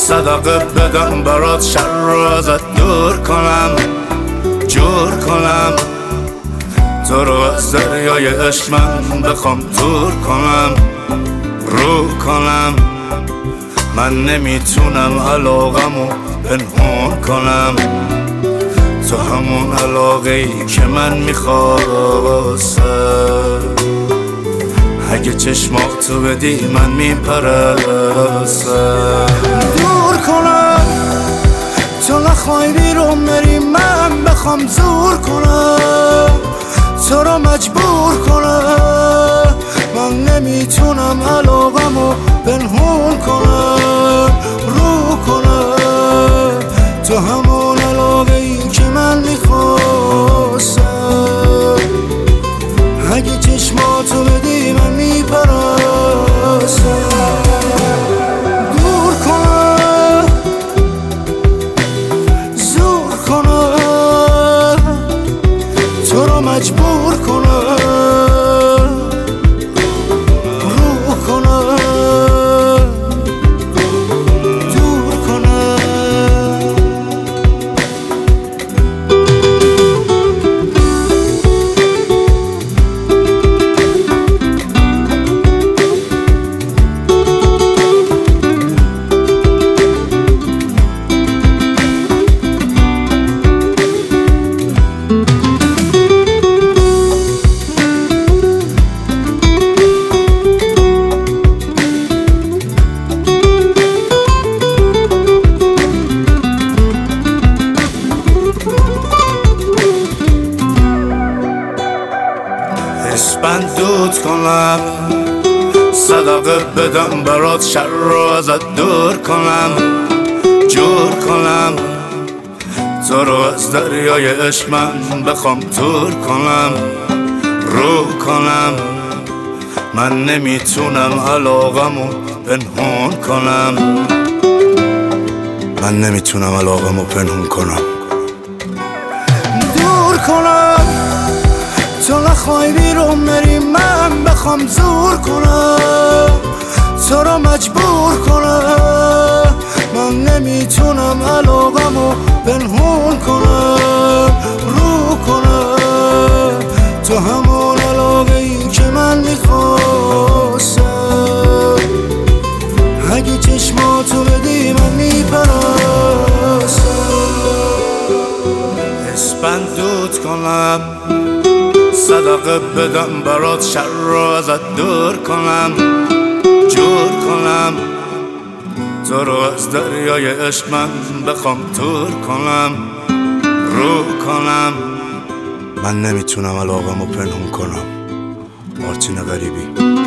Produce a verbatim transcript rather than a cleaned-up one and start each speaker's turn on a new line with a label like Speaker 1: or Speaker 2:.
Speaker 1: صدقه بدم برات شر رو ازت دور کنم، جور کنم تو رو از دریای عشق من بخوام دور کنم، رو کنم. من نمیتونم علاقمو پنهون کنم، تو همون علاقه ای که من میخواستم. اگه چشماتو بدی من میپرستم. دور کنم تو نخوای بیرون بری، من بخوام زور کنم تو رو مجبور کنم. من نمیتونم علاقمو پنهون کنم، رو کنم تو همون علاقه ای که من میخواستم. اگه چشماتو بدی من میپرستم. دور کنم زور کنم تو رو مجبور کنم، رو کنم دور کنم. اسپند دود کنم، صدقه بدم برات شر رو ازت دور کنم، جور کنم تو رو از دریای عشق من بخوام دور کنم، رو کنم. من نمیتونم علاقمو پنهون کنم، من نمیتونم علاقمو پنهون کنم. دور کنم تو نخوای بیرون بری، من بخوام زور کنم تو رو مجبور کنم. من نمیتونم علاقمو پنهون کنم، رو کنم تو همون علاقه ای که من میخواستم. اگه چشماتو بدی من میپرستم. اسپند دود کنم، صدقه بدم برات شر رو ازت دور کنم، جور کنم تو رو از دریای عشق من بخوام دور کنم، رو کنم. من نمیتونم علاقمو پنهون کنم. مارتین غریبی.